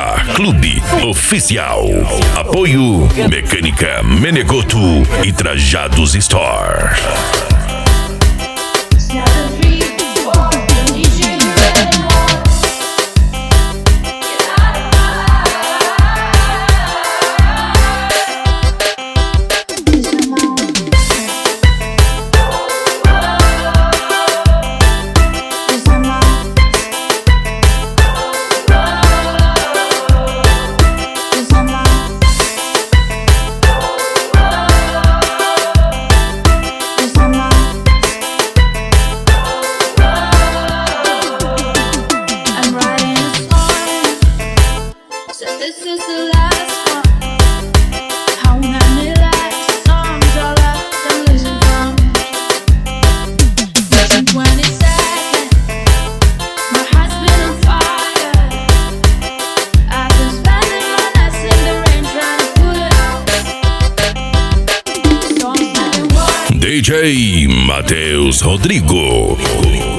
Mega Clube Oficial. Apoio Mecânica Menegoto e Trajados Store. This is the last one. How many last songs are left to listen from? Less than 20 seconds. My heart's been on fire. I've been spending my nights in the rain trying to put it out. So I'm spending one. DJ Matheus Rodrigo.